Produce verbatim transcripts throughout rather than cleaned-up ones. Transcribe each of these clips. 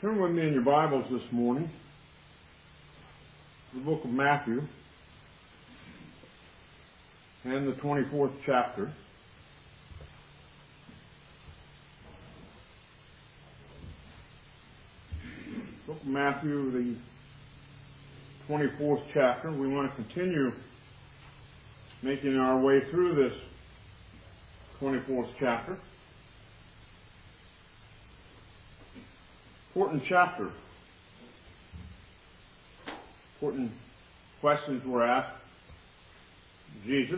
Turn with me in your Bibles this morning to the book of Matthew and the twenty-fourth chapter. Book of Matthew, the twenty-fourth chapter. We want to continue making our way through this twenty-fourth chapter. Important chapter. Important questions were asked Jesus.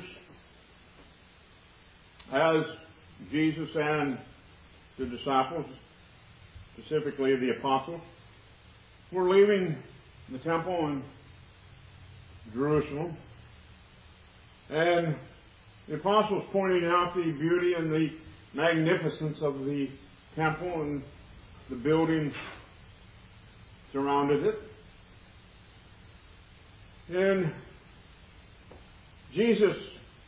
As Jesus and the disciples, specifically the apostles, were leaving the temple in Jerusalem, and the apostles pointing out the beauty and the magnificence of the temple and the building surrounded it. And Jesus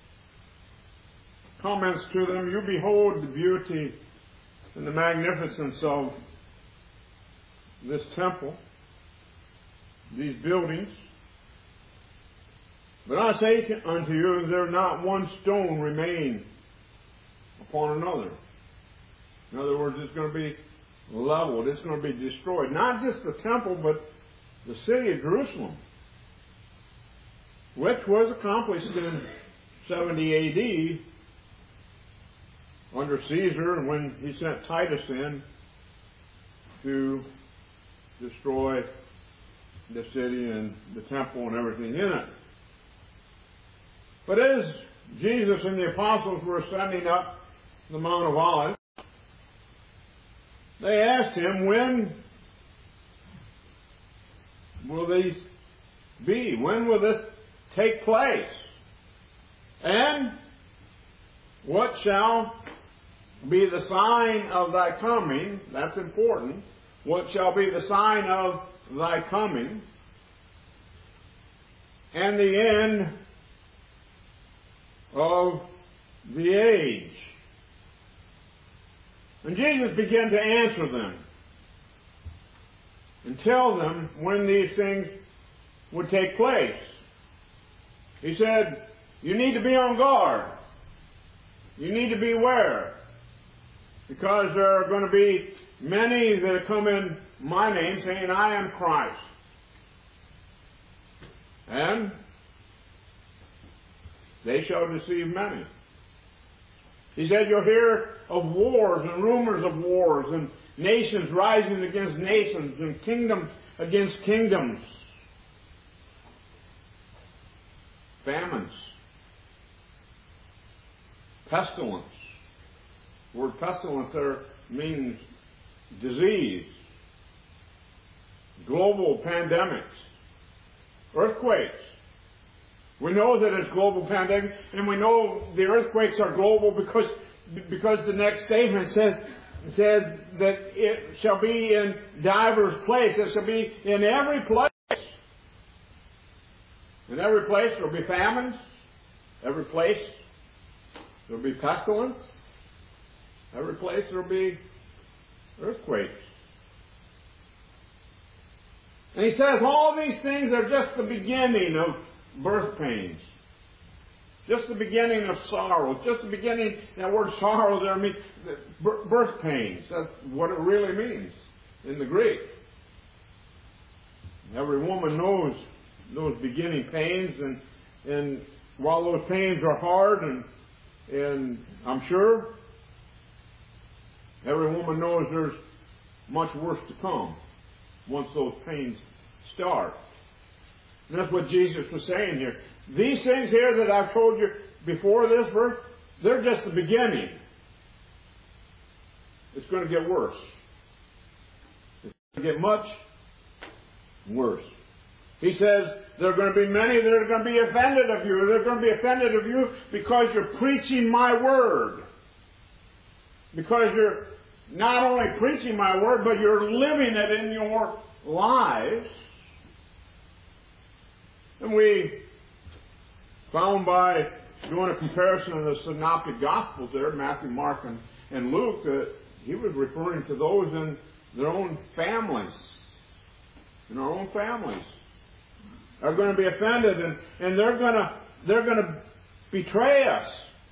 comments to them, "You behold the beauty and the magnificence of this temple, these buildings. But I say unto you, there not one stone remain upon another." In other words, it's going to be leveled. It's going to be destroyed. Not just the temple, but the city of Jerusalem, which was accomplished in seventy A D under Caesar, when he sent Titus in to destroy the city and the temple and everything in it. But as Jesus and the apostles were ascending up the Mount of Olives, they asked him, "When will these be? When will this take place? And what shall be the sign of thy coming?" That's important. "What shall be the sign of thy coming? And the end of the age?" And Jesus began to answer them and tell them when these things would take place. He said, you need to be on guard. You need to beware, because there are going to be many that come in my name saying, "I am Christ." And they shall deceive many. He said, you'll hear of wars and rumors of wars and nations rising against nations and kingdoms against kingdoms. Famines. Pestilence. The word pestilence there means disease. Global pandemics. Earthquakes. We know that it's global pandemic, and we know the earthquakes are global because because the next statement says says that it shall be in divers places. It shall be in every place. In every place there will be famines. Every place there will be pestilence. Every place there will be earthquakes. And he says all these things are just the beginning of birth pains. Just the beginning of sorrow. Just the beginning, that word sorrow there means birth pains. That's what it really means in the Greek. Every woman knows those beginning pains, and and while those pains are hard, and and I'm sure every woman knows there's much worse to come once those pains start. And that's what Jesus was saying here. These things here that I've told you before this verse, they're just the beginning. It's going to get worse. It's going to get much worse. He says there are going to be many that are going to be offended of you. They're going to be offended of you because you're preaching my word. Because you're not only preaching my word, but you're living it in your lives. And we found by doing a comparison of the synoptic gospels there, Matthew, Mark, and, and Luke, that he was referring to those in their own families, in our own families, are going to be offended, and, and they're going to they're going to betray us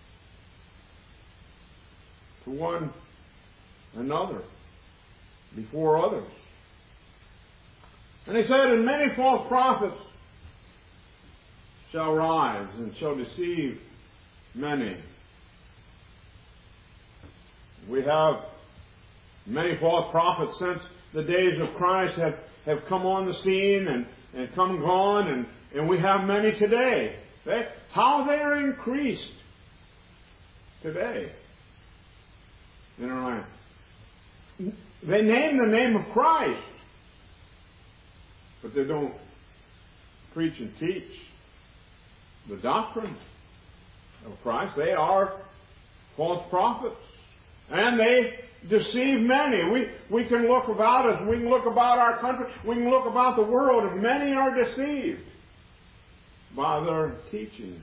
to one another before others. And he said, and many false prophets shall rise and shall deceive many. We have many false prophets since the days of Christ have, have come on the scene and, and come and gone, and, and we have many today. They, how they are increased today in our land. They name the name of Christ, but they don't preach and teach the doctrine of Christ. They are false prophets, and they deceive many. We, we can look about us, we can look about our country, we can look about the world, and many are deceived by their teachings,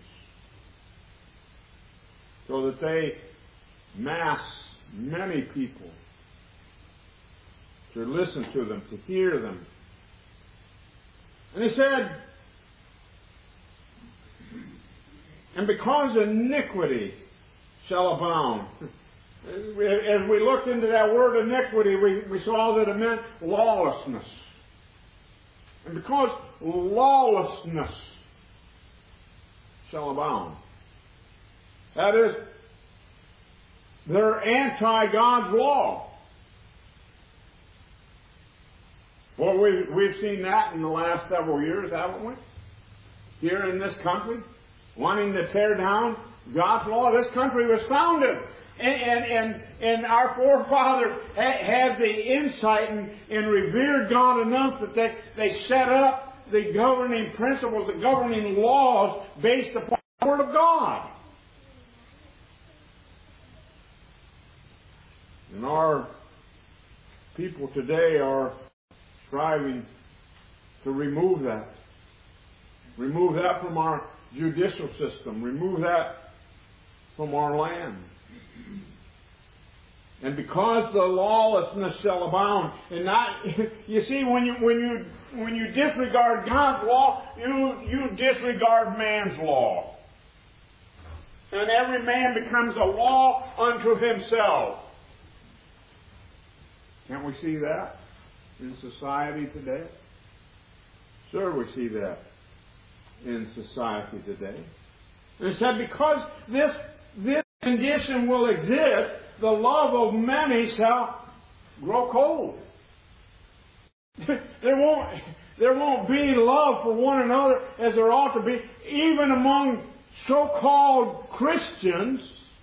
so that they mass many people to listen to them, to hear them. And he said, and because iniquity shall abound. As we looked into that word iniquity, we, we saw that it meant lawlessness. And because lawlessness shall abound, that is, they're anti-God's law. Well, we've, we've seen that in the last several years, haven't we? Here in this country, wanting to tear down God's law. This country was founded, and, and, and, and our forefathers had, had the insight and, and revered God enough that they, they set up the governing principles, the governing laws based upon the Word of God. And our people today are striving to remove that. Remove that from our judicial system. Remove that from our land. And because the lawlessness shall abound, and not, you see, when you when you when you disregard God's law, you you disregard man's law, and every man becomes a law unto himself. Can't we see that in society today? Sure, we see that in society today. And it said, because this this condition will exist, the love of many shall grow cold. there won't there won't be love for one another as there ought to be, even among so-called Christians.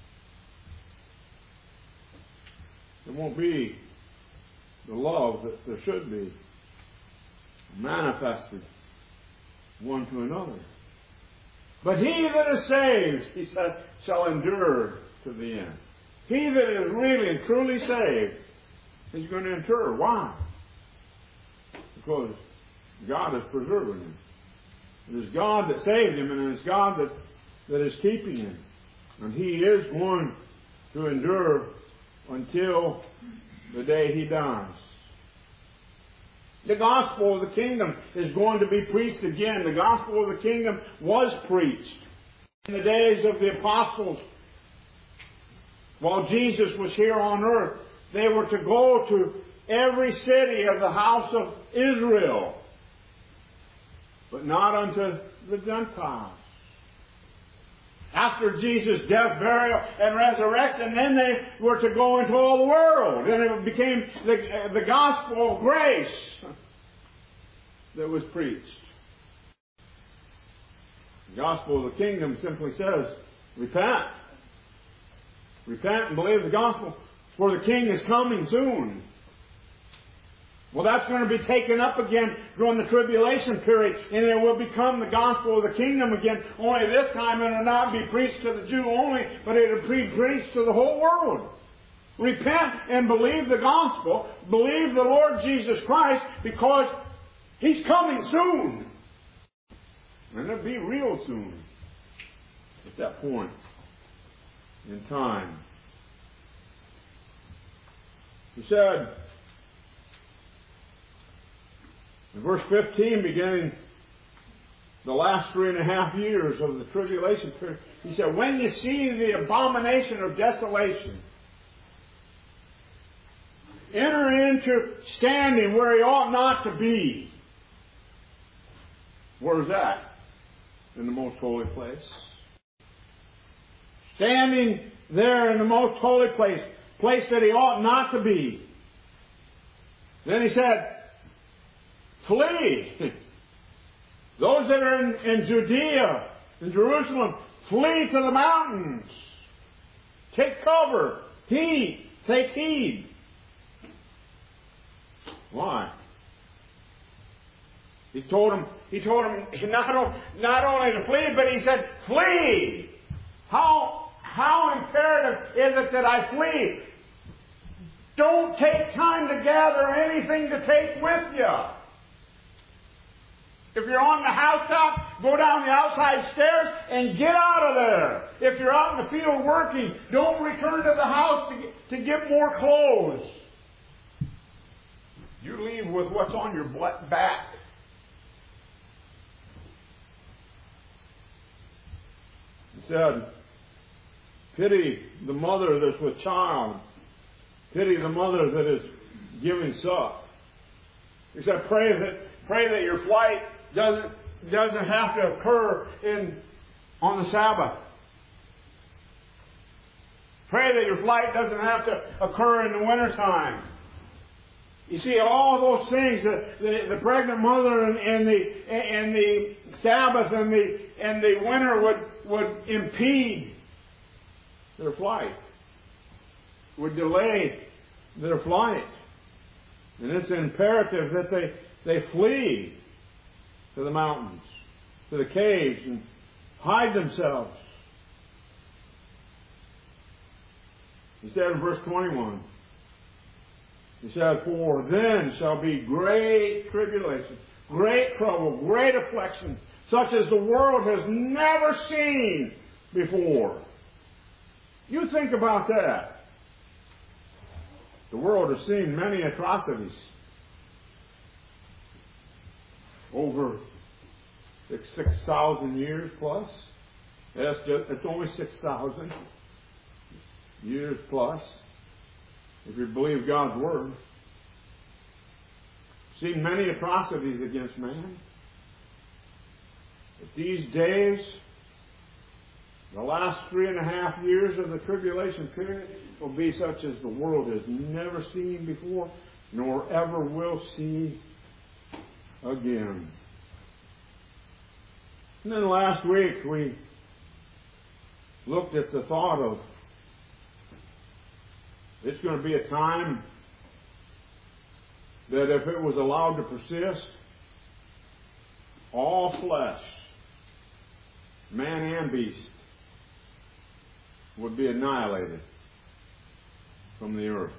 There won't be the love that there should be manifested one to another. But he that is saved, he said, shall endure to the end. He that is really and truly saved is going to endure. Why? Because God is preserving him. It is God that saved him, and it is God that, that is keeping him. And he is going to endure until the day he dies. The gospel of the kingdom is going to be preached again. The gospel of the kingdom was preached in the days of the apostles. While Jesus was here on earth, they were to go to every city of the house of Israel, but not unto the Gentiles. After Jesus' death, burial, and resurrection, then they were to go into all the world. And it became the, the gospel of grace that was preached. The gospel of the kingdom simply says, repent. Repent and believe the gospel, for the king is coming soon. Well, that's going to be taken up again during the tribulation period, and it will become the gospel of the kingdom again. Only this time it will not be preached to the Jew only, but it will be preached to the whole world. Repent and believe the gospel. Believe the Lord Jesus Christ, because He's coming soon. And it'll be real soon at that point in time. He said, In verse fifteen, beginning the last three and a half years of the tribulation period, he said, when you see the abomination of desolation enter into standing where he ought not to be. Where's that? In the most holy place. Standing there in the most holy place, place that he ought not to be. Then he said, flee. Those that are in, in Judea, in Jerusalem, flee to the mountains. Take cover. Heed. Take heed. Why? He told him, he told him not, not only to flee, but he said, flee! How, how imperative is it that I flee? Don't take time to gather anything to take with you. If you're on the housetop, go down the outside stairs and get out of there. If you're out in the field working, don't return to the house to get, to get more clothes. You leave with what's on your back. He said, pity the mother that's with child. Pity the mother that is giving suck. He said, pray that pray that your flight doesn't doesn't have to occur in on the Sabbath. Pray that your flight doesn't have to occur in the wintertime. You see, all those things, the, the, the pregnant mother and, and the and the Sabbath and the and the winter would would impede their flight, would delay their flight, and it's imperative that they they flee to the mountains, to the caves, and hide themselves. He said in verse twenty-one. He said, for then shall be great tribulation, great trouble, great affliction, such as the world has never seen before. You think about that. The world has seen many atrocities over six thousand years plus. Yes, it's only six thousand years plus. If you believe God's Word, seen many atrocities against man. But these days, the last three and a half years of the tribulation period will be such as the world has never seen before, nor ever will see again. And then last week we looked at the thought of it's going to be a time that if it was allowed to persist, all flesh, man and beast, would be annihilated from the earth.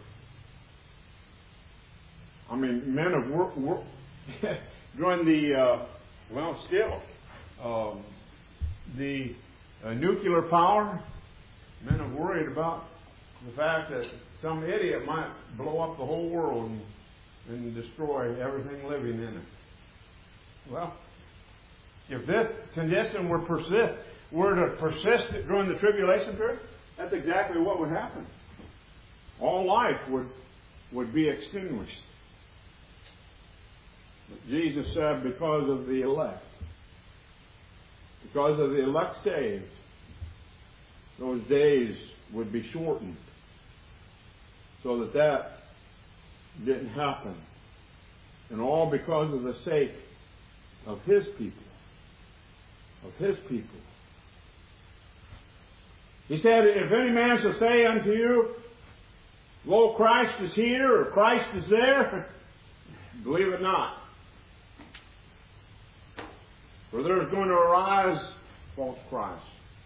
I mean, men have worked work, during the, uh, well, still, um, the uh, nuclear power, men have worried about the fact that some idiot might blow up the whole world and, and destroy everything living in it. Well, if this condition were persist were to persist during the tribulation period, that's exactly what would happen. All life would would be extinguished. But Jesus said, because of the elect, because of the elect saved, those days would be shortened, so that that didn't happen. And all because of the sake of His people. Of His people. He said, if any man shall say unto you, lo, Christ is here, or Christ is there, believe it not. For there is going to arise false Christ,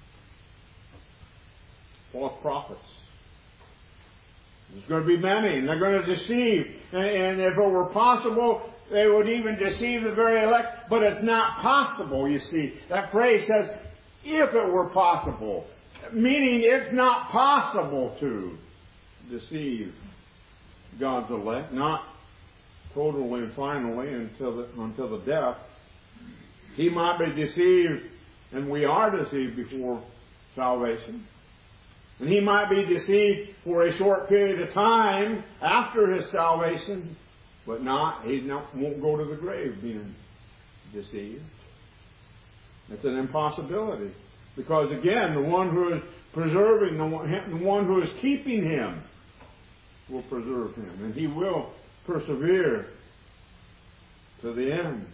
false prophets. There's going to be many, and they're going to deceive. And, and if it were possible, they would even deceive the very elect. But it's not possible, you see. That phrase says, if it were possible. Meaning it's not possible to deceive God's elect. Not totally and finally until the, until the death. He might be deceived, and we are deceived before salvation. And he might be deceived for a short period of time after his salvation, but not, he not, won't go to the grave being deceived. It's an impossibility. Because again, the one who is preserving, the one, the one who is keeping him will preserve him. And he will persevere to the end.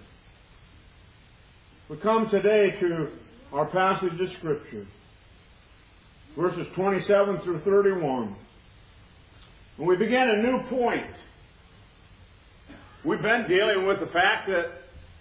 We come today to our passage of Scripture. Verses twenty-seven through thirty-one. And we begin a new point. We've been dealing with the fact that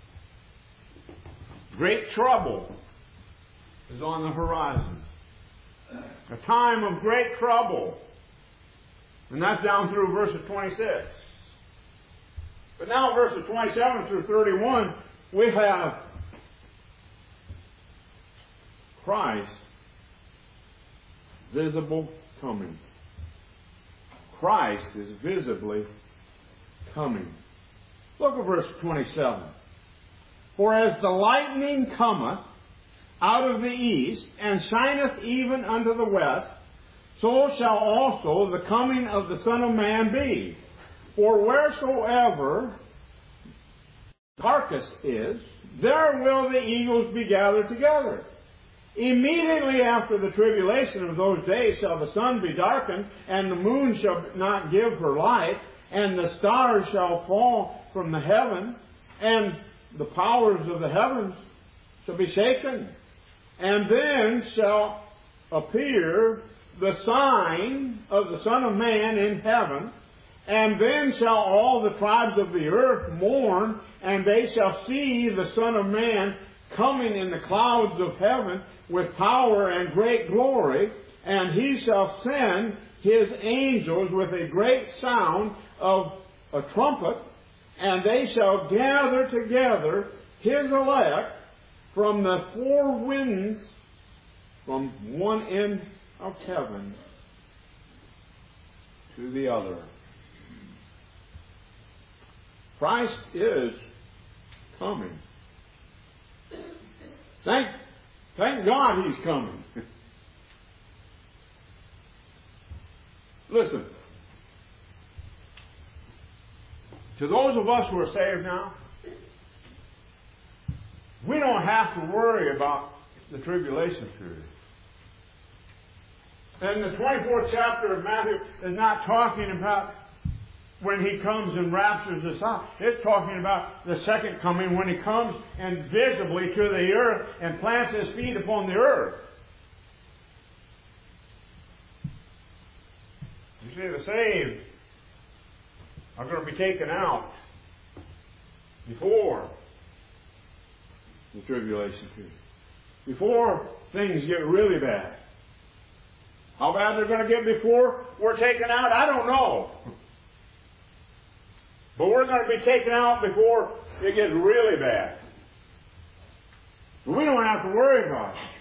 great trouble is on the horizon. A time of great trouble. And that's down through verses twenty-six. But now verses twenty-seven through thirty-one, we have Christ visible coming. Christ is visibly coming. Look at verse twenty-seven. For as the lightning cometh out of the east, and shineth even unto the west, so shall also the coming of the Son of Man be. For wheresoever carcass is, there will the eagles be gathered together. Immediately after the tribulation of those days shall the sun be darkened, and the moon shall not give her light, and the stars shall fall from the heaven, and the powers of the heavens shall be shaken. And then shall appear the sign of the Son of Man in heaven, and then shall all the tribes of the earth mourn, and they shall see the Son of Man coming in the clouds of heaven with power and great glory, and he shall send his angels with a great sound of a trumpet, and they shall gather together his elect from the four winds, from one end of heaven to the other. Christ is coming. Thank, thank God He's coming. Listen, to those of us who are saved now, we don't have to worry about the tribulation period. And the twenty-fourth chapter of Matthew is not talking about when He comes and raptures us up. It's talking about the second coming, when He comes and visibly to the earth and plants His feet upon the earth. You see, the saved are going to be taken out before the tribulation period. Before things get really bad. How bad they're going to get before we're taken out, I don't know. But we're going to be taken out before it gets really bad. But we don't have to worry about it.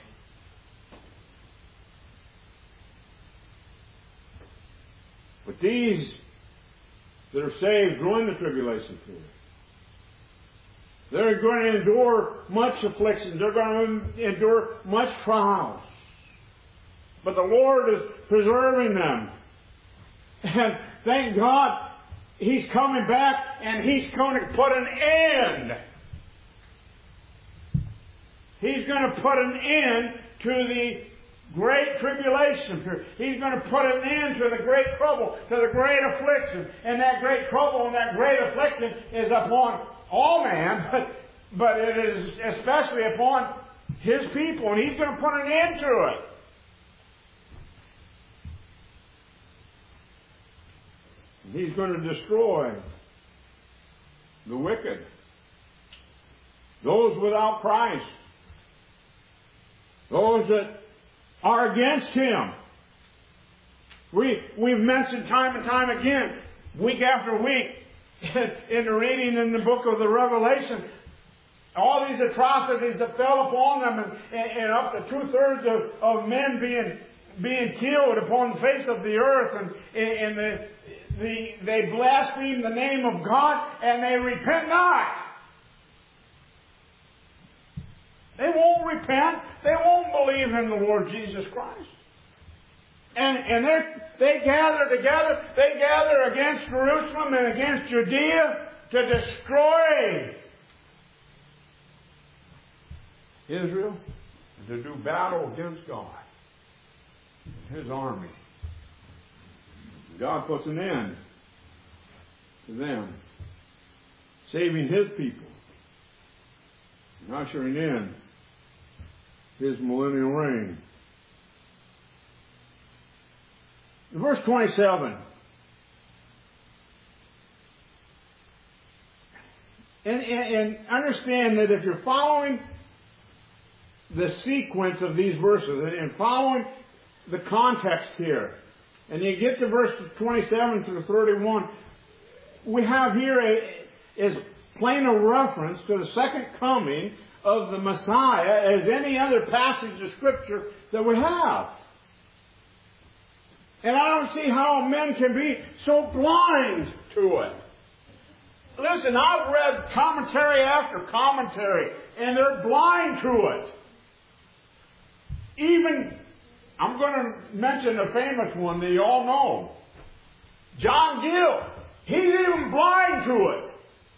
But these that are saved during the tribulation period, they're going to endure much affliction. They're going to endure much trials. But the Lord is preserving them. And thank God He's coming back, and He's going to put an end. He's going to put an end to the great tribulation period. He's going to put an end to the great trouble, to the great affliction. And that great trouble and that great affliction is upon all man, but, but it is especially upon His people. And He's going to put an end to it. He's going to destroy the wicked, those without Christ, those that are against Him. We, we've mentioned time and time again, week after week, in the reading in the book of the Revelation, all these atrocities that fell upon them, and, and up to two-thirds of, of men being, being killed upon the face of the earth, and, and the the, they blaspheme the name of God and they repent not. They won't repent. They won't believe in the Lord Jesus Christ. And, and they gather together, they gather against Jerusalem and against Judea to destroy Israel and to do battle against God and His army. God puts an end to them, saving His people and ushering in His millennial reign. In verse twenty-seven, and, and, and understand that if you're following the sequence of these verses and following the context here, and you get to verse twenty-seven to thirty-one, we have here a, as plain a reference to the second coming of the Messiah as any other passage of Scripture that we have. And I don't see how men can be so blind to it. Listen, I've read commentary after commentary, and they're blind to it. Even, I'm going to mention a famous one that you all know. John Gill. He's even blind to it.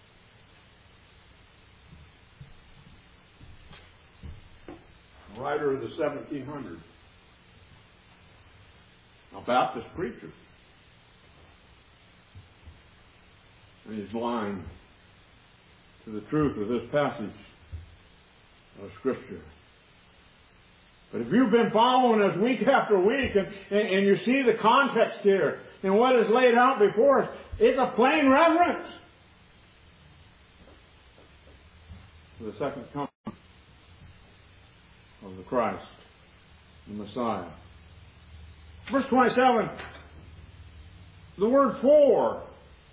Writer of the seventeen hundreds. A Baptist preacher. And he's blind to the truth of this passage of Scripture. But if you've been following us week after week and, and, and you see the context here and what is laid out before us, it's a plain reference to the second coming of the Christ, the Messiah. Verse twenty-seven, the word for.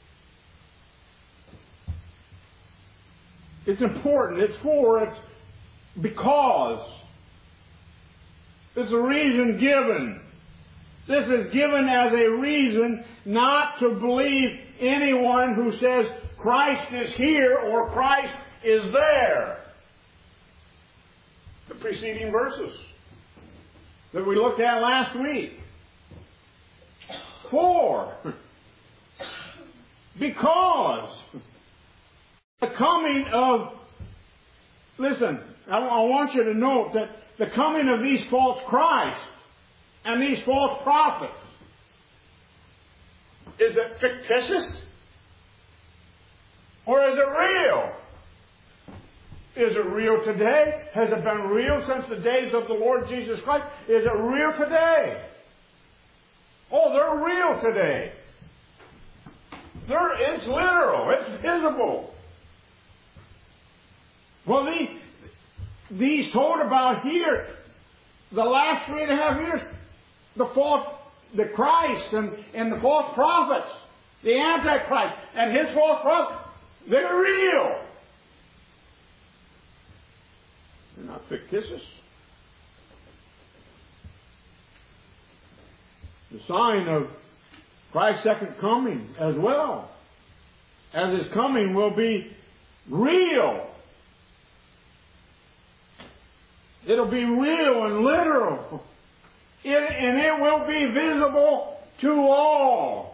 It's important. It's for. It's because. It's a reason given. This is given as a reason not to believe anyone who says Christ is here or Christ is there. The preceding verses that we looked at last week. For, because the coming of, listen, I, I want you to note that the coming of these false Christs and these false prophets, is it fictitious? Or is it real? Is it real today? Has it been real since the days of the Lord Jesus Christ? Is it real today? Oh, they're real today. They're, it's literal. It's visible. Well, these, these told about here, the last three and a half years, the false, the Christ and, and the false prophets, the Antichrist and his false prophets, they're real. They're not fictitious. The sign of Christ's second coming as well as His coming will be real. It'll be real and literal. It, and it will be visible to all.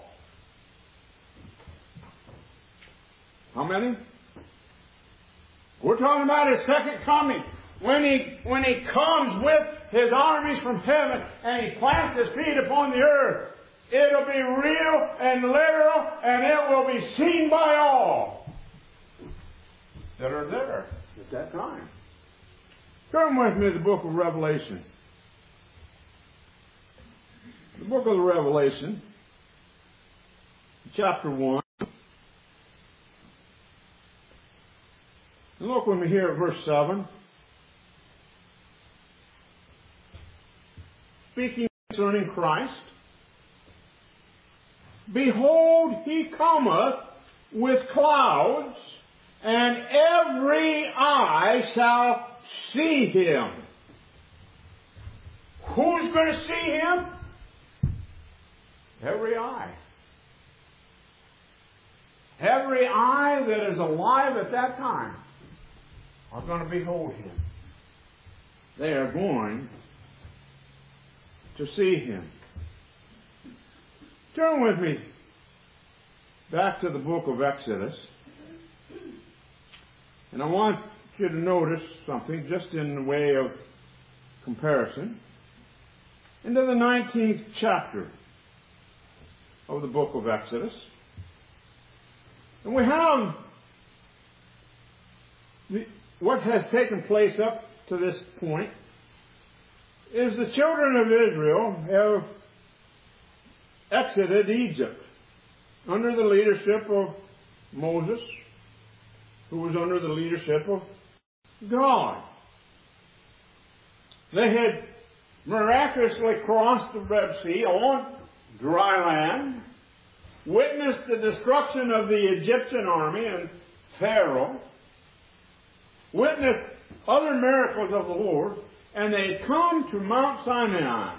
How many? We're talking about His second coming. When he, when he comes with His armies from heaven and He plants His feet upon the earth, it'll be real and literal and it will be seen by all that are there at that time. Turn with me to the book of Revelation. The book of the Revelation, chapter one. And look with me here at verse seven. Speaking concerning Christ, behold, He cometh with clouds, and every eye shall see Him. Who's going to see Him? Every eye. Every eye that is alive at that time are going to behold Him. They are going to see Him. Turn with me back to the book of Exodus. And I want you to notice something just in the way of comparison. Into the nineteenth chapter of the book of Exodus. And we have the, what has taken place up to this point is the children of Israel have exited Egypt under the leadership of Moses, who was under the leadership of God. They had miraculously crossed the Red Sea on dry land, witnessed the destruction of the Egyptian army and Pharaoh, witnessed other miracles of the Lord, and they had come to Mount Sinai.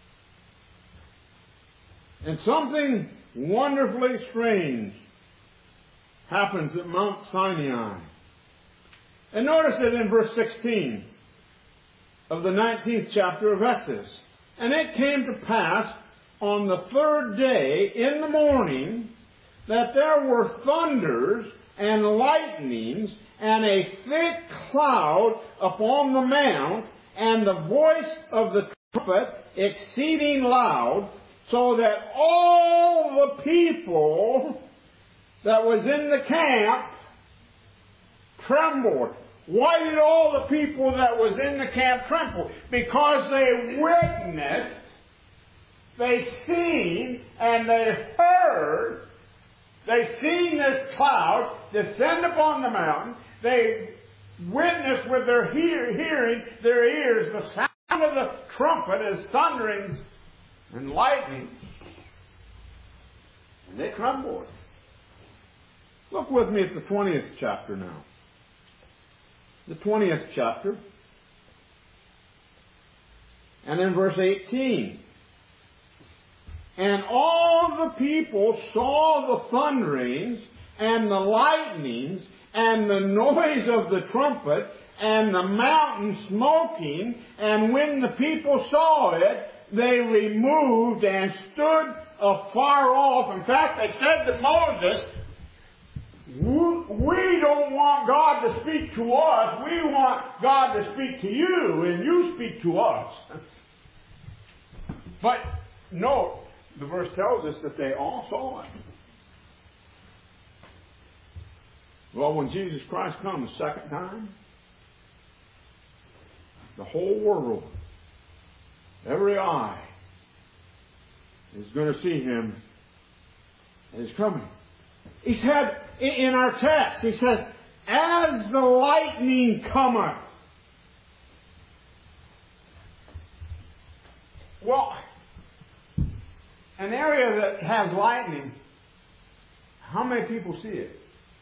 And something wonderfully strange happens at Mount Sinai. And notice it in verse sixteen of the nineteenth chapter of Exodus. And it came to pass on the third day in the morning that there were thunders and lightnings and a thick cloud upon the mount, and the voice of the trumpet exceeding loud, so that all the people that was in the camp trembled. Why did all the people that was in the camp tremble? Because they witnessed, they seen, and they heard, they seen this cloud descend upon the mountain. They witnessed with their hear, hearing, their ears, the sound of the trumpet as thunderings and lightning. And they trembled. Look with me at the twentieth chapter now. The twentieth chapter. And in verse eighteen. And all the people saw the thunderings and the lightnings and the noise of the trumpet and the mountain smoking. And when the people saw it, they removed and stood afar off. In fact, they said to Moses, we don't want God to speak to us. We want God to speak to you, and you speak to us. But note, the verse tells us that they all saw it. Well, when Jesus Christ comes a second time, the whole world, every eye, is going to see Him as He's coming. He said in our text, He says, as the lightning cometh. Well, an area that has lightning, how many people see it?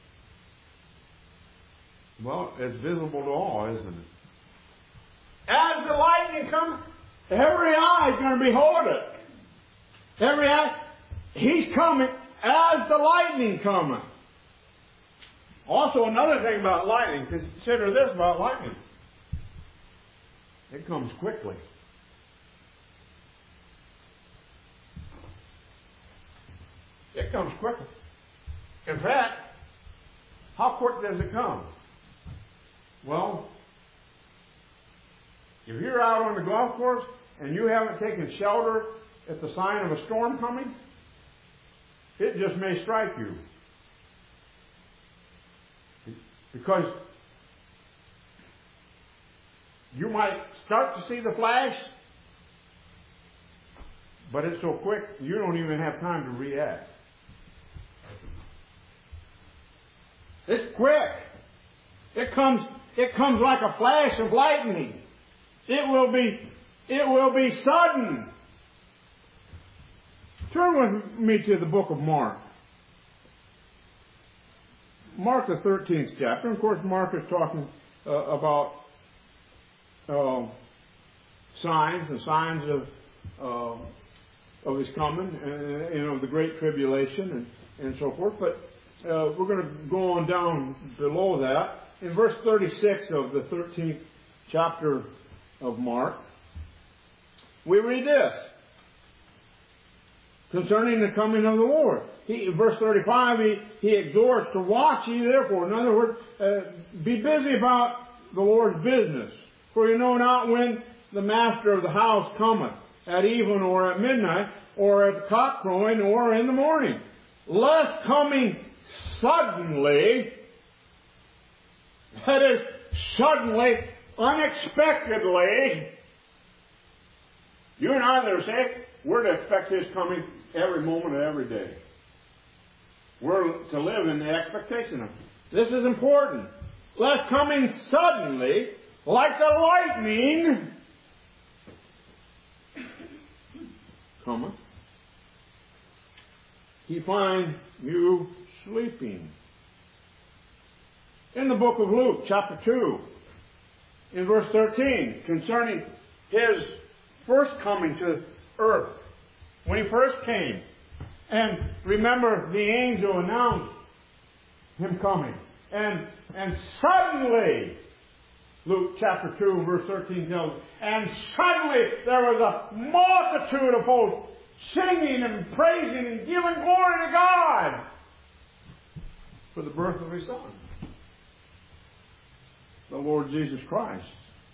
Well, it's visible to all, isn't it? As the lightning comes, every eye is going to behold it. Every eye, He's coming as the lightning cometh. Also, another thing about lightning, consider this about lightning. It comes quickly. It comes quickly. In fact, how quick does it come? Well, if you're out on the golf course and you haven't taken shelter at the sign of a storm coming, it just may strike you. Because you might start to see the flash, but it's so quick you don't even have time to react. It's quick. It comes, it comes like a flash of lightning. It will be, it will be sudden. Turn with me to the book of Mark. Mark the thirteenth chapter. Of course, Mark is talking uh, about uh, signs and signs of uh, of His coming and, and of the great tribulation and, and so forth. But uh, we're going to go on down below that. In verse thirty-six of the thirteenth chapter of Mark, we read this concerning the coming of the Lord. He, verse thirty-five, he, he exhorts to watch ye therefore. In other words, uh, be busy about the Lord's business. For you know not when the master of the house cometh, at even or at midnight, or at the cock crowing, or in the morning. Lest coming suddenly, that is, suddenly, unexpectedly, you and I that are saved, we're to expect His coming every moment of every day. We're to live in the expectation of it. This is important. Lest coming suddenly, like the lightning, cometh, He find you sleeping. In the book of Luke, chapter two, in verse thirteen, concerning His first coming to earth, when He first came. And remember, the angel announced Him coming. And, and suddenly, Luke chapter two, verse thirteen tells us, and suddenly there was a multitude of folk singing and praising and giving glory to God for the birth of His Son, the Lord Jesus Christ.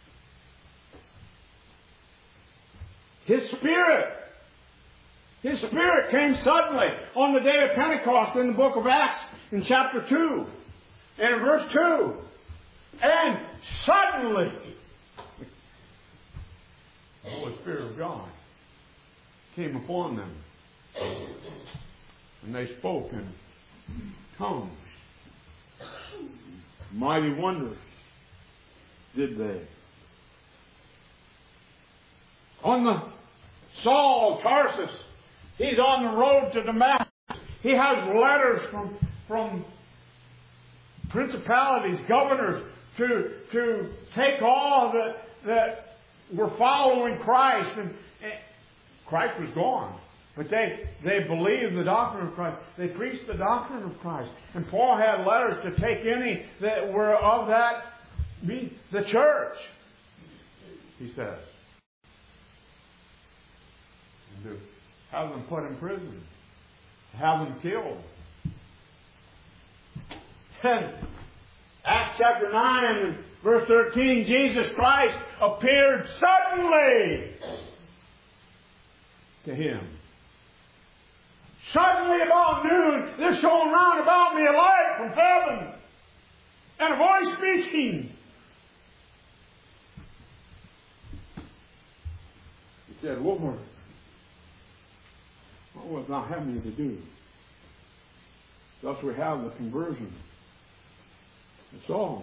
His Spirit, His Spirit came suddenly on the day of Pentecost in the book of Acts in chapter two and in verse two. And suddenly, the Holy Spirit of God came upon them. And they spoke in tongues. Mighty wonders did they. On the Saul of Tarsus, he's on the road to Damascus. He has letters from, from principalities, governors, to, to take all that, that were following Christ. And, and Christ was gone. But they, they believed the doctrine of Christ. They preached the doctrine of Christ. And Paul had letters to take any that were of that, the church, he says. And to have them put in prison. To have them killed. And Acts chapter nine, verse thirteen, Jesus Christ appeared suddenly to him. Suddenly about noon, there shone round about me a light from heaven, and a voice speaking. He said, Lord, what wilt thou have me to do? Thus we have the conversion. That's all.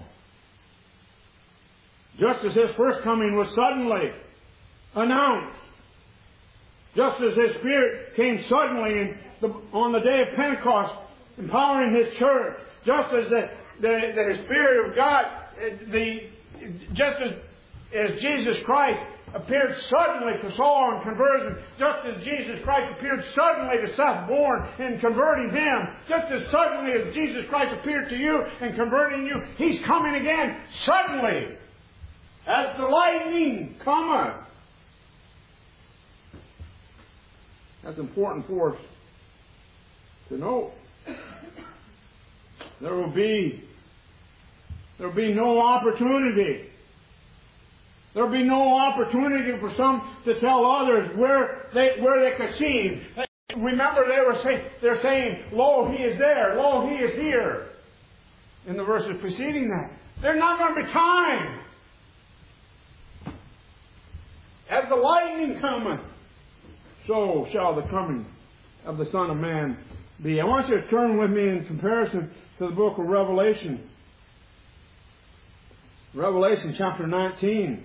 Just as His first coming was suddenly announced, just as His Spirit came suddenly in the, on the day of Pentecost, empowering His church, just as the, the, the Spirit of God, the, just as, as Jesus Christ appeared suddenly to Saul in conversion, just as Jesus Christ appeared suddenly to Seth born in converting him, just as suddenly as Jesus Christ appeared to you in converting you, He's coming again suddenly, as the lightning cometh. That's important for us to know. There will be there will be no opportunity. There will be no opportunity for some to tell others where they where they could see Him. Remember, they were saying they're saying, "Lo, He is there. Lo, He is here." In the verses preceding that, there's not going to be time. As the lightning cometh, so shall the coming of the Son of Man be. I want you to turn with me in comparison to the book of Revelation. Revelation chapter nineteen.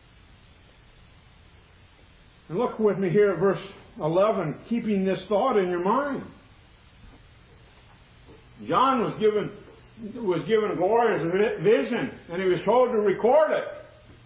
And look with me here at verse eleven, keeping this thought in your mind. John was given was given a glorious vision, and he was told to record it.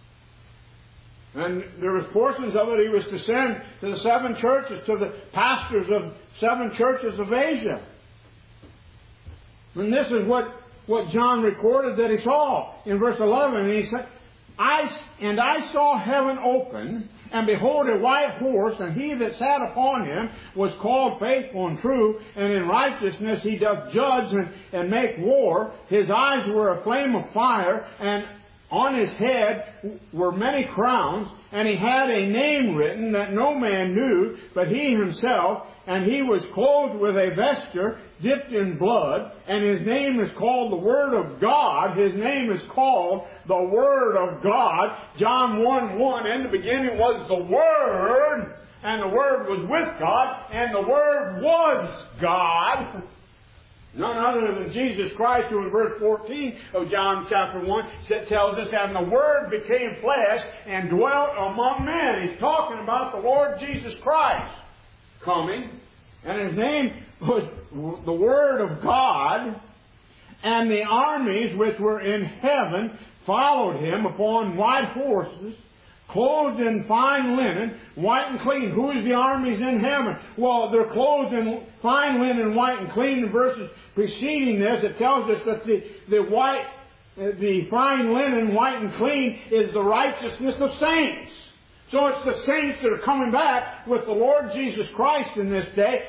And there was portions of it he was to send to the seven churches, to the pastors of seven churches of Asia. And this is what, what John recorded that he saw in verse eleven. And he said, I, and I saw heaven open, and behold, a white horse, and he that sat upon him was called Faithful and True, and in righteousness he doth judge and, and make war. His eyes were a flame of fire, and on his head were many crowns, and he had a name written that no man knew but he himself, and he was clothed with a vesture dipped in blood, and his name is called the Word of God. His name is called the Word of God. John one one, in the beginning was the Word, and the Word was with God, and the Word was God. None other than Jesus Christ, who in verse fourteen of John chapter one tells us, and the Word became flesh and dwelt among men. He's talking about the Lord Jesus Christ coming, and His name was the Word of God, and the armies which were in heaven followed Him upon white horses, clothed in fine linen, white and clean. Who is the armies in heaven? Well, they're clothed in fine linen, white and clean. In verses preceding this, it tells us that the, the white, the fine linen, white and clean, is the righteousness of saints. So it's the saints that are coming back with the Lord Jesus Christ in this day,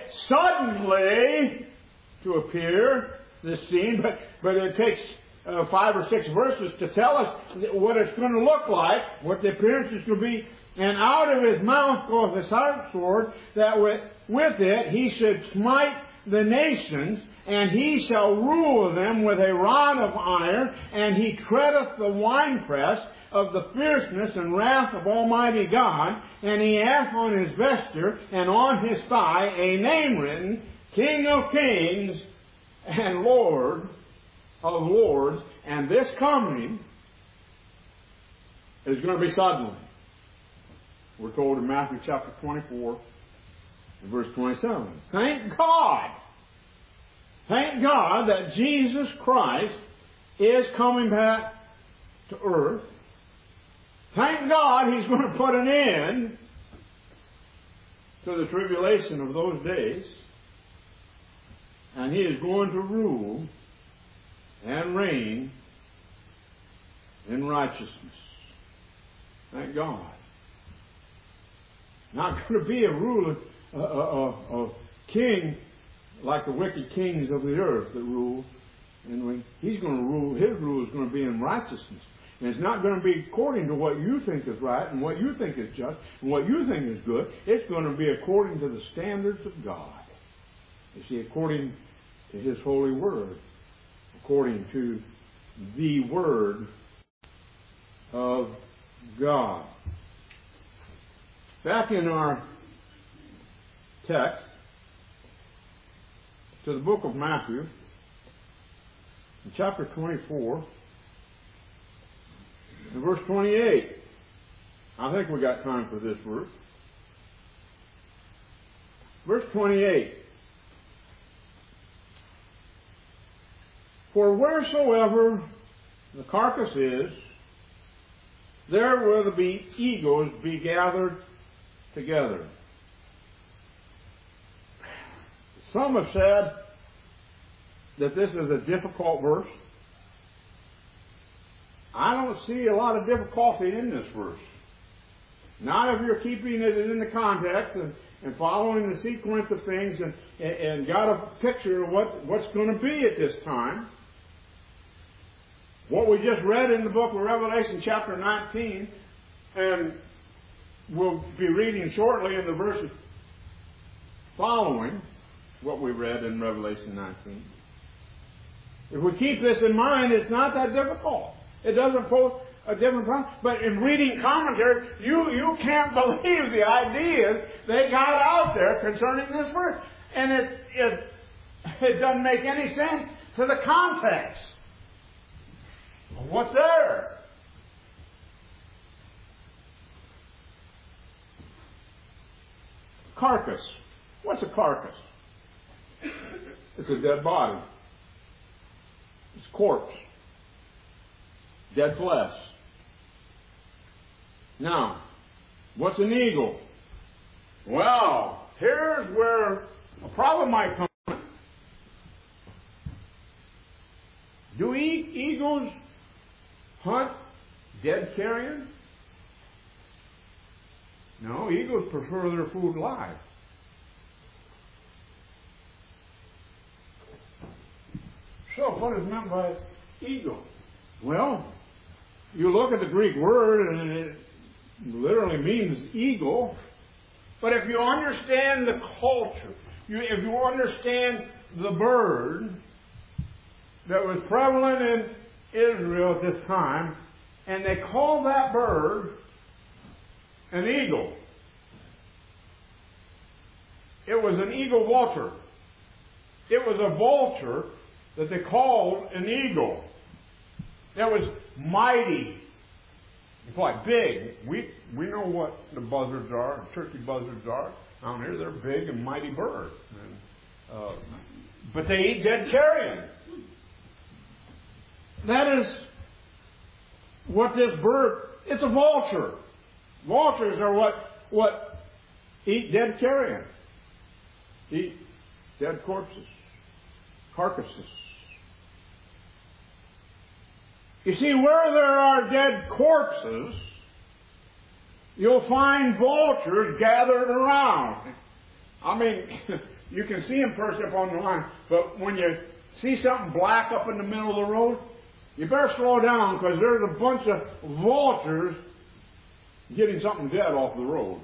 suddenly to appear this scene. But, but it takes Uh, five or six verses to tell us what it's going to look like, what the appearance is going to be. And out of his mouth goeth a sharp sword, that with, with it he should smite the nations, and he shall rule them with a rod of iron, and he treadeth the winepress of the fierceness and wrath of Almighty God, and he hath on his vesture and on his thigh a name written, King of Kings and Lord of Lords. And this coming is going to be suddenly. We're told in Matthew chapter twenty-four and verse twenty-seven. Thank God. Thank God that Jesus Christ is coming back to earth. Thank God He's going to put an end to the tribulation of those days. And He is going to rule and reign in righteousness. Thank God. Not going to be a ruler, a, a, a, a king like the wicked kings of the earth that rule. And when He's going to rule, His rule is going to be in righteousness. And it's not going to be according to what you think is right and what you think is just and what you think is good. It's going to be according to the standards of God. You see, according to His holy word. According to the Word of God. Back in our text, to the book of Matthew, in chapter twenty-four, and verse twenty-eight. I think we got time for this verse. Verse twenty-eight. For wheresoever the carcass is, there will the be eagles be gathered together. Some have said that this is a difficult verse. I don't see a lot of difficulty in this verse. Not if you're keeping it in the context and, and following the sequence of things and, and, and got a picture of what, what's going to be at this time. What we just read in the book of Revelation chapter nineteen, and we'll be reading shortly in the verses following what we read in Revelation nineteen. If we keep this in mind, it's not that difficult. It doesn't pose a different problem. But in reading commentary, you, you can't believe the ideas they got out there concerning this verse. And it, it, it doesn't make any sense to the context. What's there? Carcass. What's a carcass? It's a dead body. It's corpse. Dead flesh. Now, what's an eagle? Well, here's where a problem might come. Do e- eagles hunt dead carrion? No, eagles prefer their food live. So, what is meant by eagle? Well, you look at the Greek word and it literally means eagle. But if you understand the culture, you, if you understand the bird that was prevalent in Israel at this time, and they called that bird an eagle. It was an eagle vulture. It was a vulture that they called an eagle. That was mighty. It's like big. We we know what the buzzards are, turkey buzzards are. Down here, they're big and mighty birds. And, uh, but they eat dead carrion. That is what this bird, it's a vulture. Vultures are what, what eat dead carrion. Eat dead corpses, carcasses. You see, where there are dead corpses, you'll find vultures gathered around. I mean, you can see them perched up on the line, but when you see something black up in the middle of the road, you better slow down because there's a bunch of vultures getting something dead off the road.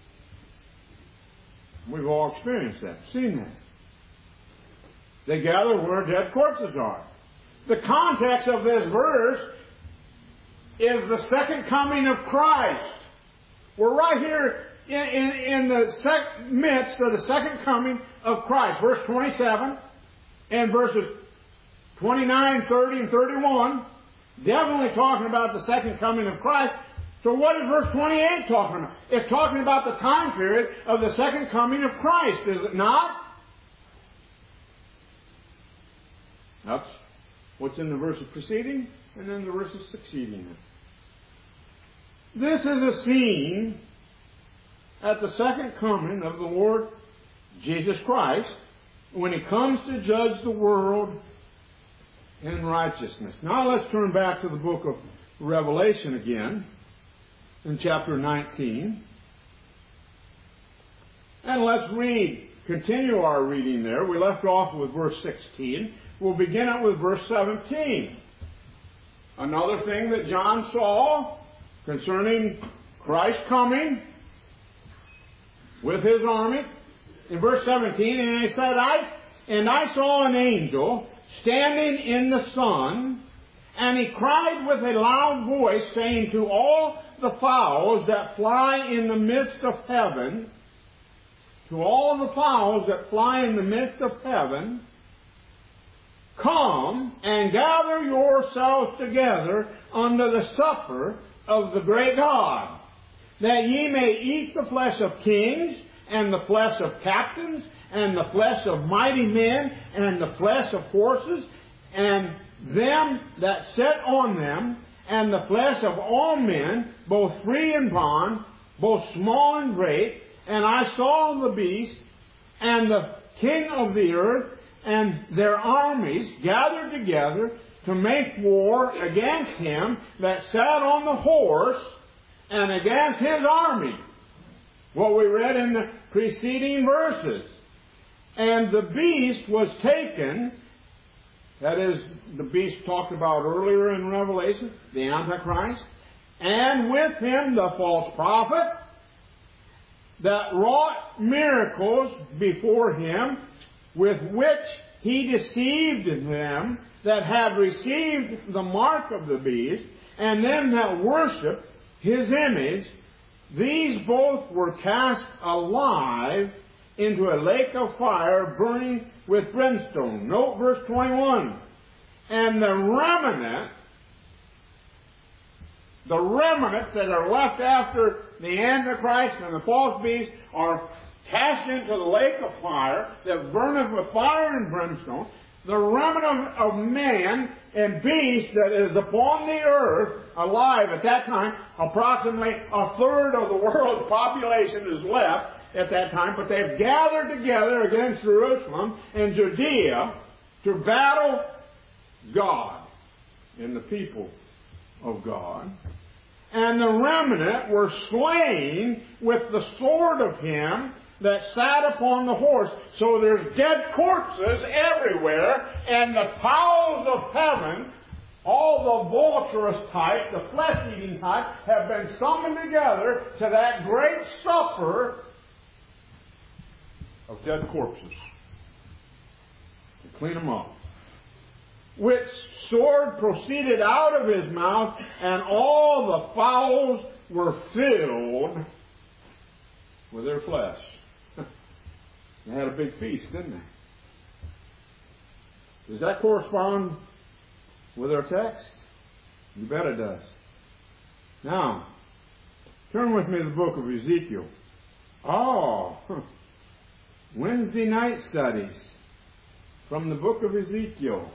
We've all experienced that, seen that. They gather where dead corpses are. The context of this verse is the second coming of Christ. We're right here in, in, in the sec- midst of the second coming of Christ. Verse twenty-seven and verses twenty-nine, thirty, and thirty-one. Definitely talking about the second coming of Christ. So what is verse twenty-eight talking about? It's talking about the time period of the second coming of Christ, is it not? That's what's in the verses preceding and then the verses succeeding it. This is a scene at the second coming of the Lord Jesus Christ when He comes to judge the world in righteousness. Now let's turn back to the book of Revelation again in chapter nineteen. And let's read, continue our reading there. We left off with verse sixteen. We'll begin it with verse seventeen. Another thing that John saw concerning Christ coming with His army. In verse seventeen, and he said, I, and I saw an angel standing in the sun, and he cried with a loud voice, saying to all the fowls that fly in the midst of heaven, to all the fowls that fly in the midst of heaven, come and gather yourselves together unto the supper of the great God, that ye may eat the flesh of kings, and the flesh of captains, and the flesh of mighty men, and the flesh of horses, and them that sit on them, and the flesh of all men, both free and bond, both small and great. And I saw the beast, and the king of the earth, and their armies gathered together to make war against him that sat on the horse, and against his army. What we read in the preceding verses. And the beast was taken, that is, the beast talked about earlier in Revelation, the Antichrist, and with him the false prophet that wrought miracles before him, with which he deceived them that had received the mark of the beast, and them that worshipped his image. These both were cast alive into a lake of fire burning with brimstone. Note verse twenty-one. And the remnant, the remnant that are left after the Antichrist and the false beast are cast into the lake of fire that burneth with fire and brimstone. The remnant of, of man and beast that is upon the earth alive at that time, approximately a third of the world's population is left at that time, but they've gathered together against Jerusalem and Judea to battle God. in the people of God. And the remnant were slain with the sword of him that sat upon the horse. So there's dead corpses everywhere, and the fowls of heaven, all the vulturous type, the flesh-eating type, have been summoned together to that great supper of dead corpses to clean them up. Which sword proceeded out of his mouth, and all the fowls were filled with their flesh. They had a big feast, didn't they? Does that correspond with our text? You bet it does. Now, turn with me to the book of Ezekiel. Oh, Wednesday night studies from the book of Ezekiel.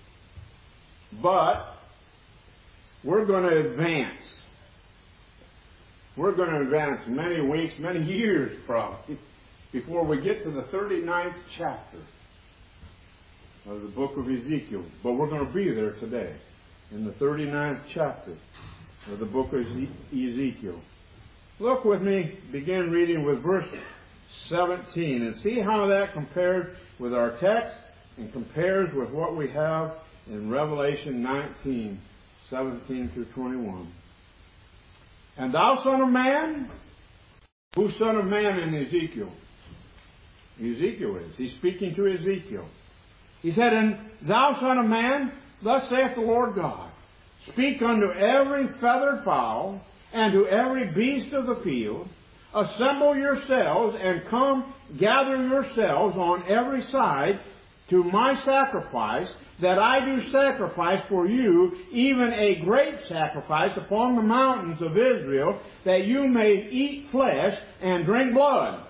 But we're going to advance. We're going to advance many weeks, many years probably, before we get to the thirty-ninth chapter of the book of Ezekiel. But we're going to be there today, in the thirty-ninth chapter of the book of Ezekiel. Look with me, begin reading with verse seventeen, and see how that compares with our text and compares with what we have in Revelation nineteen, seventeen through twenty-one. And thou son of man, who's son of man in Ezekiel? Ezekiel is. He's speaking to Ezekiel. He said, and thou son of man, thus saith the Lord God, speak unto every feathered fowl, and to every beast of the field, assemble yourselves, and come gather yourselves on every side to my sacrifice, that I do sacrifice for you, even a great sacrifice upon the mountains of Israel, that you may eat flesh and drink blood.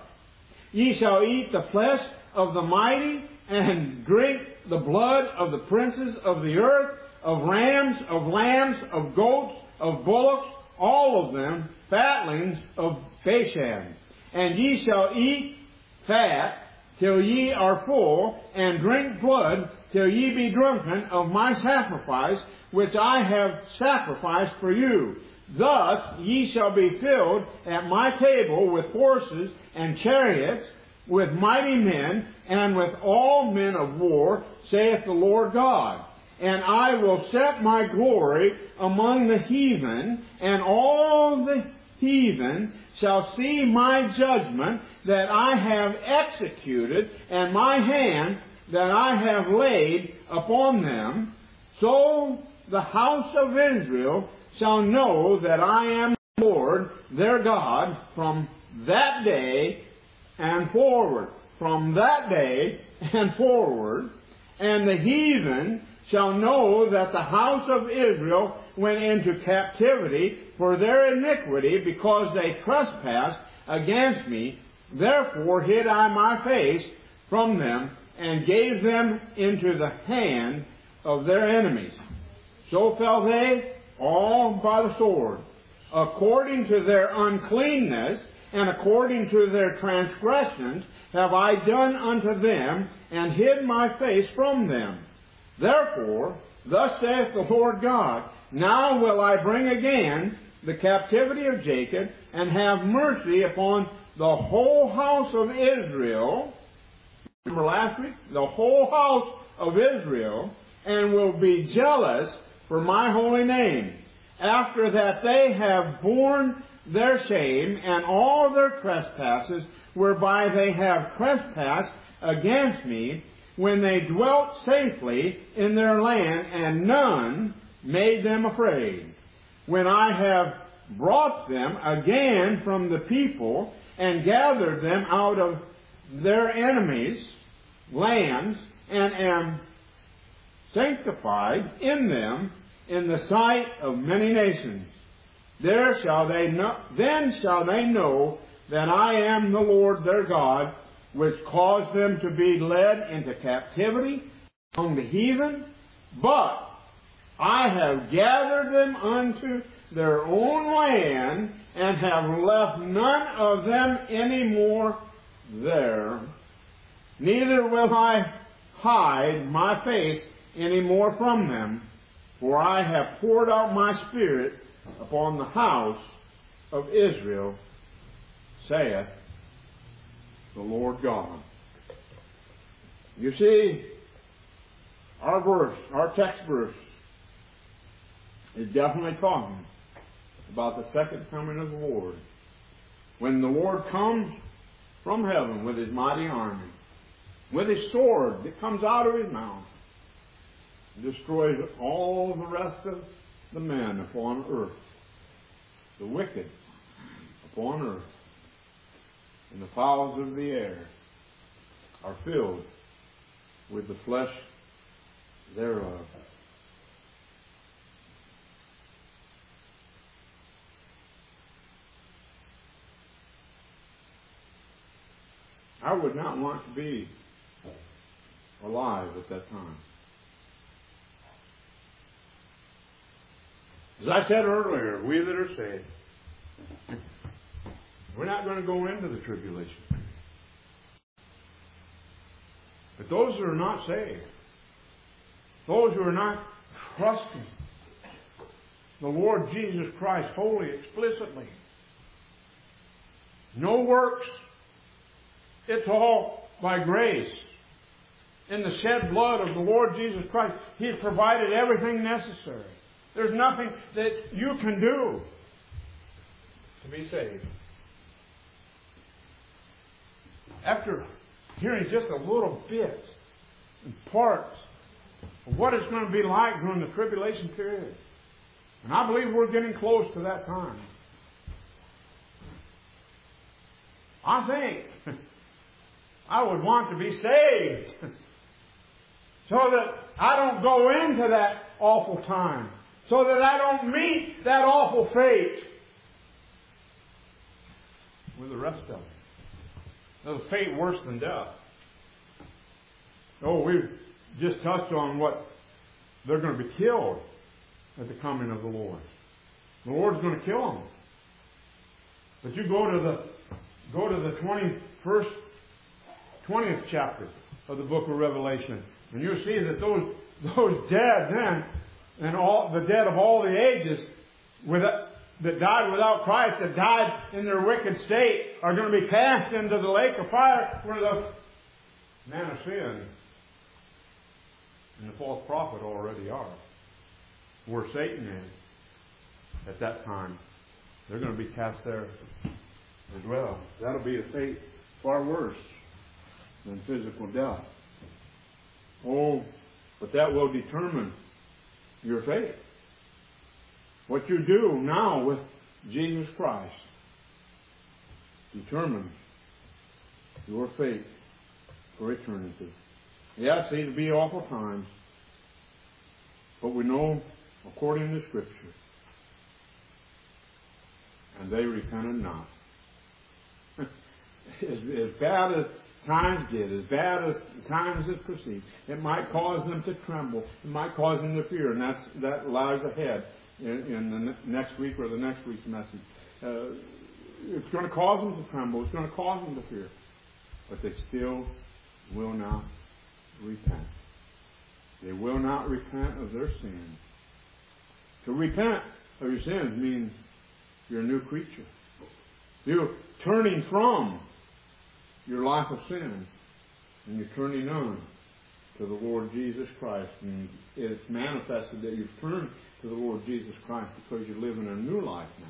Ye shall eat the flesh of the mighty, and drink the blood of the princes of the earth, of rams, of lambs, of goats, of bullocks, all of them fatlings of Bashan. And ye shall eat fat till ye are full, and drink blood till ye be drunken of my sacrifice, which I have sacrificed for you. Thus ye shall be filled at my table with horses and chariots, with mighty men, and with all men of war, saith the Lord God. And I will set my glory among the heathen, and all the heathen shall see my judgment that I have executed, and my hand that I have laid upon them. So the house of Israel shall know that I am the Lord their God from that day and forward. From that day and forward. And the heathen shall know that the house of Israel went into captivity for their iniquity, because they trespassed against me. Therefore hid I my face from them, and gave them into the hand of their enemies. So fell they all by the sword, according to their uncleanness, and according to their transgressions have I done unto them, and hid my face from them. Therefore, thus saith the Lord God, now will I bring again the captivity of Jacob, and have mercy upon the whole house of Israel. Remember last week? The whole house of Israel, and will be jealous for my holy name, after that they have borne their shame and all their trespasses, whereby they have trespassed against me, when they dwelt safely in their land, and none made them afraid. When I have brought them again from the people, and gathered them out of their enemies' lands, and am sanctified in them in the sight of many nations. There shall they know, then shall they know that I am the Lord their God, which caused them to be led into captivity among the heathen. But I have gathered them unto their own land, and have left none of them any more there. Neither will I hide my face any more from them, For I have poured out my Spirit upon the house of Israel, saith the Lord God. You see, our verse, our text verse, is definitely talking about the second coming of the Lord. When the Lord comes from heaven with His mighty army, with His sword that comes out of His mouth, and destroys all the rest of the men upon earth, the wicked upon earth, and the fowls of the air are filled with the flesh thereof. I would not want to be alive at that time. As I said earlier, we that are saved, we're not going to go into the tribulation. But those who are not saved, those who are not trusting the Lord Jesus Christ wholly, explicitly, no works, it's all by grace. In the shed blood of the Lord Jesus Christ, He has provided everything necessary. There's nothing that you can do to be saved. After hearing just a little bit and parts of what it's going to be like during the tribulation period, and I believe we're getting close to that time, I think I would want to be saved so that I don't go into that awful time, so that I don't meet that awful fate with the rest of them. There's a fate worse than death. Oh, we've just touched on what they're going to be killed at the coming of the Lord. The Lord's going to kill them. But you go to the go to the twenty-first, twentieth chapter of the book of Revelation, and you see that those those dead then, and all the dead of all the ages, without, that died without Christ, that died in their wicked state, are going to be cast into the lake of fire where the man of sin and the false prophet already are. Where Satan is at that time, they're going to be cast there as well. That'll be a fate far worse than physical death. Oh, but that will determine your fate. What you do now with Jesus Christ determines your fate for eternity. Yes, these be awful times, but we know, according to Scripture, and they repented not. as, as bad as times get, as bad as times that proceed, it might cause them to tremble. It might cause them to fear, and that's, that lies ahead in, in the ne- next week or the next week's message. Uh, it's going to cause them to tremble. It's going to cause them to fear. But they still will not repent. They will not repent of their sins. To repent of your sins means you're a new creature. You're turning from your life of sin, and you're turning on to the Lord Jesus Christ. And it's manifested that you've turned to the Lord Jesus Christ because you're living a new life